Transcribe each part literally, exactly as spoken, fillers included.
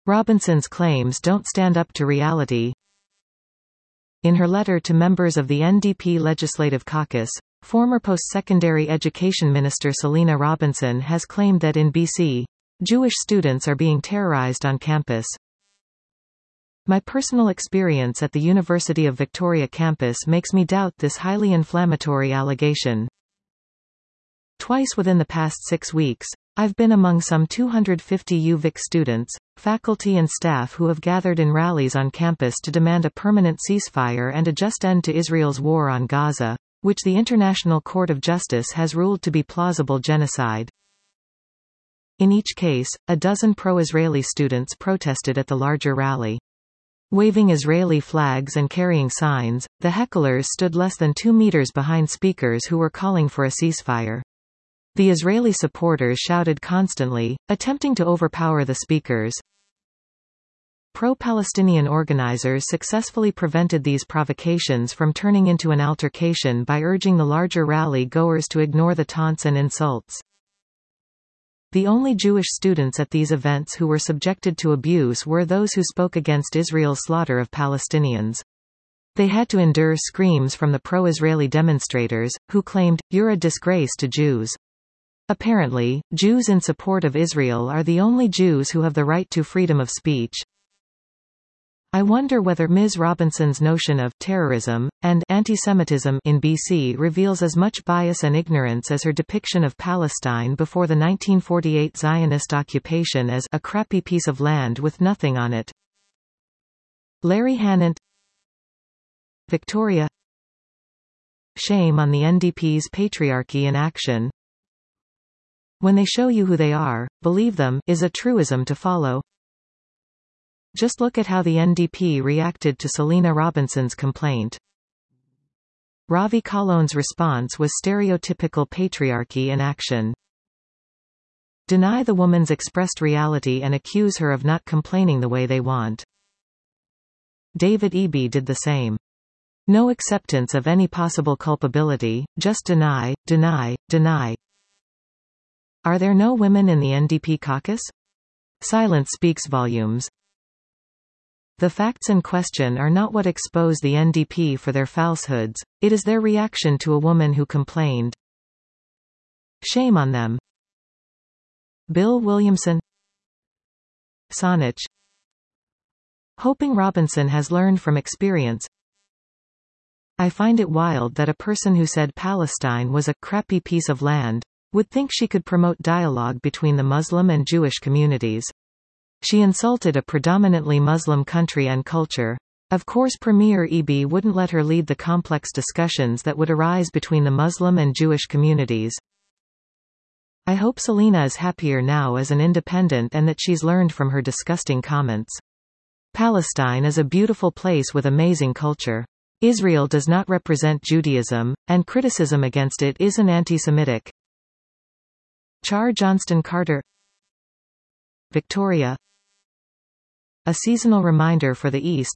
Robinson's claims don't stand up to reality. In her letter to members of the N D P Legislative Caucus, former post-secondary education minister Selina Robinson has claimed that in B C, Jewish students are being terrorized on campus. My personal experience at the University of Victoria campus makes me doubt this highly inflammatory allegation. Twice within the past six weeks, I've been among some two hundred fifty U Vic students, faculty and staff who have gathered in rallies on campus to demand a permanent ceasefire and a just end to Israel's war on Gaza, which the International Court of Justice has ruled to be plausible genocide. In each case, a dozen pro-Israeli students protested at the larger rally. Waving Israeli flags and carrying signs, the hecklers stood less than two meters behind speakers who were calling for a ceasefire. The Israeli supporters shouted constantly, attempting to overpower the speakers. Pro-Palestinian organizers successfully prevented these provocations from turning into an altercation by urging the larger rally-goers to ignore the taunts and insults. The only Jewish students at these events who were subjected to abuse were those who spoke against Israel's slaughter of Palestinians. They had to endure screams from the pro-Israeli demonstrators, who claimed, "You're a disgrace to Jews." Apparently, Jews in support of Israel are the only Jews who have the right to freedom of speech. I wonder whether Miz Robinson's notion of terrorism and antisemitism in B C reveals as much bias and ignorance as her depiction of Palestine before the nineteen forty-eight Zionist occupation as a crappy piece of land with nothing on it. Larry Hannant, Victoria. Shame on the N D P's patriarchy in action. When they show you who they are, believe them, is a truism to follow. Just look at how the N D P reacted to Selina Robinson's complaint. Ravi Kalon's response was stereotypical patriarchy in action. Deny the woman's expressed reality and accuse her of not complaining the way they want. David Eby did the same. No acceptance of any possible culpability, just deny, deny, deny. Are there no women in the N D P caucus? Silence speaks volumes. The facts in question are not what expose the N D P for their falsehoods, it is their reaction to a woman who complained. Shame on them. Bill Williamson, Saanich. Hoping Robinson has learned from experience. I find it wild that a person who said Palestine was a crappy piece of land would think she could promote dialogue between the Muslim and Jewish communities. She insulted a predominantly Muslim country and culture. Of course Premier Eby wouldn't let her lead the complex discussions that would arise between the Muslim and Jewish communities. I hope Selina is happier now as an independent and that she's learned from her disgusting comments. Palestine is a beautiful place with amazing culture. Israel does not represent Judaism, and criticism against it isn't anti-Semitic. Char Johnston Carter, Victoria. A seasonal reminder for the East.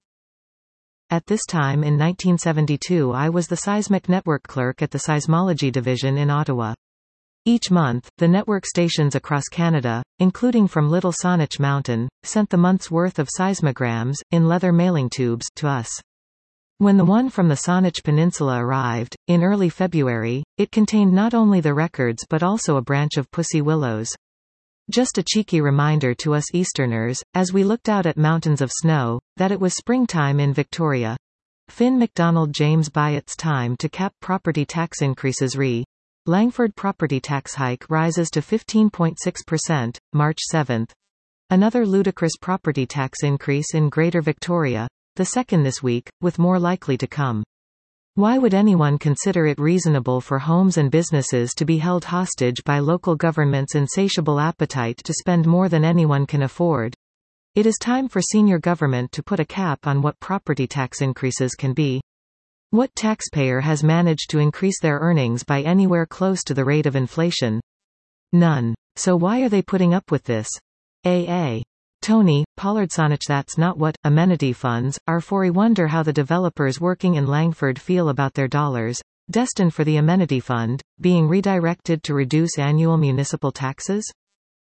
At this time in nineteen seventy-two I was the seismic network clerk at the seismology division in Ottawa. Each month, the network stations across Canada, including from Little Saanich Mountain, sent the month's worth of seismograms, in leather mailing tubes, to us. When the one from the Saanich Peninsula arrived, in early February, it contained not only the records but also a branch of pussy willows. Just a cheeky reminder to us Easterners, as we looked out at mountains of snow, that it was springtime in Victoria. Finn MacDonald James Byatt's time to cap property tax increases re. Langford property tax hike rises to fifteen point six percent, March seventh. Another ludicrous property tax increase in Greater Victoria, the second this week, with more likely to come. Why would anyone consider it reasonable for homes and businesses to be held hostage by local government's insatiable appetite to spend more than anyone can afford? It is time for senior government to put a cap on what property tax increases can be. What taxpayer has managed to increase their earnings by anywhere close to the rate of inflation? None. So why are they putting up with this? A A. Tony, Pollard Saanich. That's not what amenity funds are for. I wonder how the developers working in Langford feel about their dollars, destined for the amenity fund, being redirected to reduce annual municipal taxes?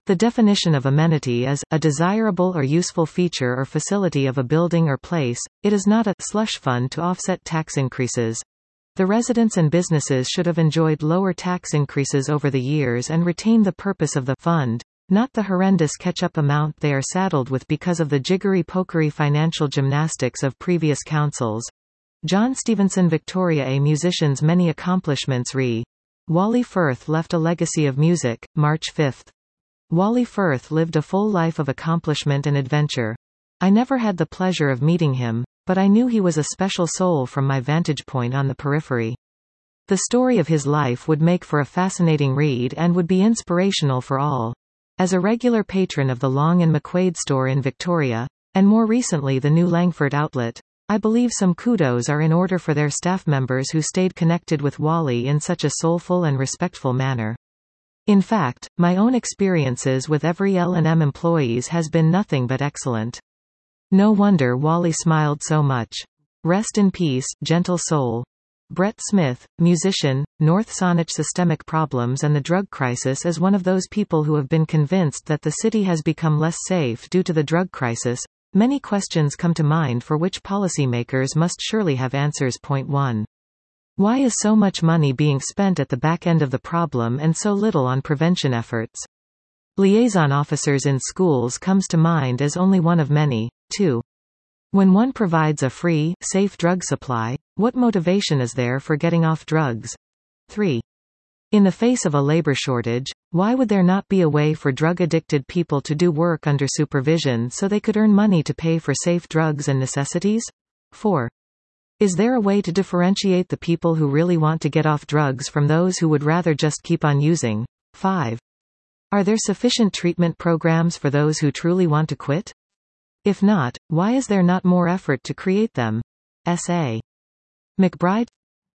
The definition of amenity is, a desirable or useful feature or facility of a building or place. It is not a slush fund to offset tax increases. The residents and businesses should have enjoyed lower tax increases over the years and retain the purpose of the fund, not the horrendous catch-up amount they are saddled with because of the jiggery-pokery financial gymnastics of previous councils. John Stevenson. Victoria. A musician's many accomplishments. Re. Wally Firth left a legacy of music, March fifth. Wally Firth lived a full life of accomplishment and adventure. I never had the pleasure of meeting him, but I knew he was a special soul from my vantage point on the periphery. The story of his life would make for a fascinating read and would be inspirational for all. As a regular patron of the Long and McQuaid store in Victoria, and more recently the new Langford outlet, I believe some kudos are in order for their staff members who stayed connected with Wally in such a soulful and respectful manner. In fact, my own experiences with every L and M employees has been nothing but excellent. No wonder Wally smiled so much. Rest in peace, gentle soul. Brett Smith, musician, North Saanich. Systemic problems and the drug crisis. As one of those people who have been convinced that the city has become less safe due to the drug crisis, many questions come to mind for which policymakers must surely have answers. Point one. Why is so much money being spent at the back end of the problem and so little on prevention efforts? Liaison officers in schools comes to mind as only one of many. two. When one provides a free, safe drug supply, what motivation is there for getting off drugs? three. In the face of a labor shortage, why would there not be a way for drug-addicted people to do work under supervision so they could earn money to pay for safe drugs and necessities? four. Is there a way to differentiate the people who really want to get off drugs from those who would rather just keep on using? five. Are there sufficient treatment programs for those who truly want to quit? If not, why is there not more effort to create them? S A McBride.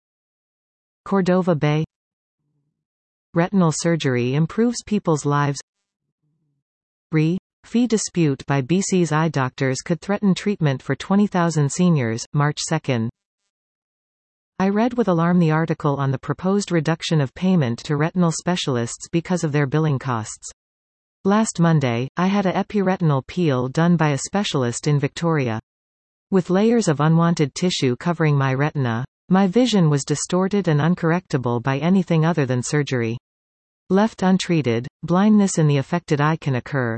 Cordova Bay. Retinal surgery improves people's lives. Re. Fee dispute by B C's eye doctors could threaten treatment for twenty thousand seniors, March second. I read with alarm the article on the proposed reduction of payment to retinal specialists because of their billing costs. Last Monday, I had a epiretinal peel done by a specialist in Victoria. With layers of unwanted tissue covering my retina, my vision was distorted and uncorrectable by anything other than surgery. Left untreated, blindness in the affected eye can occur.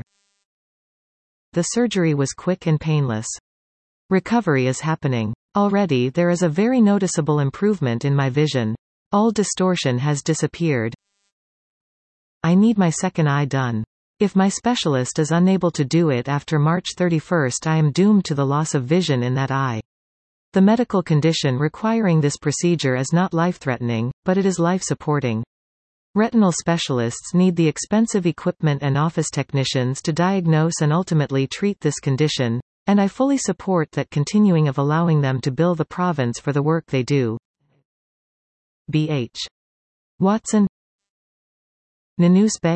The surgery was quick and painless. Recovery is happening. Already there is a very noticeable improvement in my vision. All distortion has disappeared. I need my second eye done. If my specialist is unable to do it after March thirty-first, I am doomed to the loss of vision in that eye. The medical condition requiring this procedure is not life-threatening, but it is life-supporting. Retinal specialists need the expensive equipment and office technicians to diagnose and ultimately treat this condition, and I fully support that continuing of allowing them to bill the province for the work they do. B H Watson. Nanoose Bay.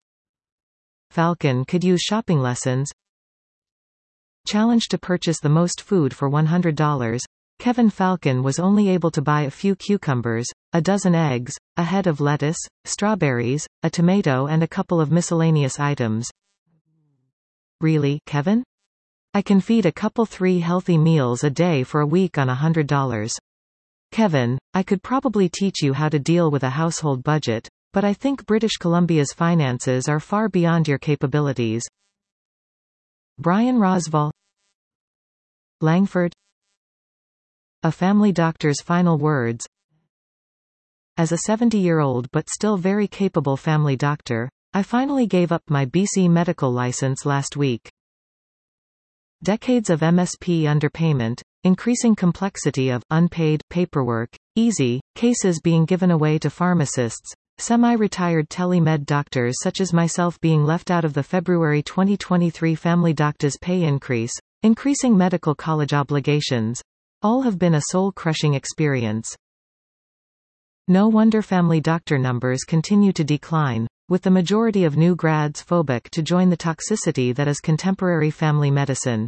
Falcon could use shopping lessons. Challenge to purchase the most food for one hundred dollars. Kevin Falcon was only able to buy a few cucumbers, a dozen eggs, a head of lettuce, strawberries, a tomato and a couple of miscellaneous items. Really, Kevin? I can feed a couple three healthy meals a day for a week on a hundred dollars. Kevin, I could probably teach you how to deal with a household budget, but I think British Columbia's finances are far beyond your capabilities. Brian Rosval. Langford. A family doctor's final words. As a seventy-year-old but still very capable family doctor, I finally gave up my B C medical license last week. Decades of M S P underpayment, increasing complexity of unpaid paperwork, easy cases being given away to pharmacists, semi-retired telemed doctors such as myself being left out of the February twenty twenty-three family doctors' pay increase, increasing medical college obligations, all have been a soul-crushing experience. No wonder family doctor numbers continue to decline, with the majority of new grads phobic to join the toxicity that is contemporary family medicine.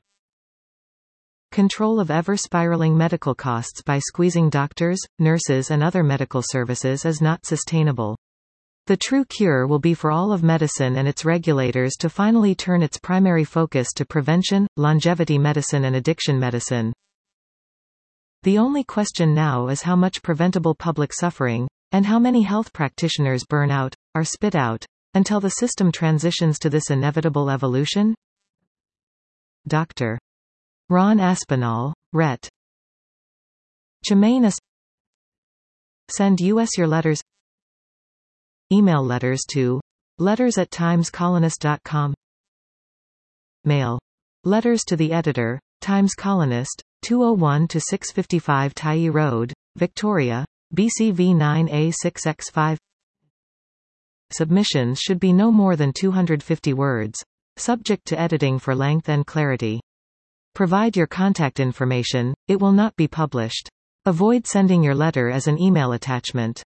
Control of ever-spiraling medical costs by squeezing doctors, nurses and other medical services is not sustainable. The true cure will be for all of medicine and its regulators to finally turn its primary focus to prevention, longevity medicine and addiction medicine. The only question now is how much preventable public suffering, and how many health practitioners burn out, or spit out, until the system transitions to this inevitable evolution? Doctor Ron Aspinall, Ret. Chemainus. Send us your letters. Email letters to letters at times colonist dot com. Mail letters to the editor, Times Colonist, two oh one to six fifty-five Tyee Road, Victoria, B C V nine A six X five. Submissions should be no more than two hundred fifty words, subject to editing for length and clarity. Provide your contact information, it will not be published. Avoid sending your letter as an email attachment.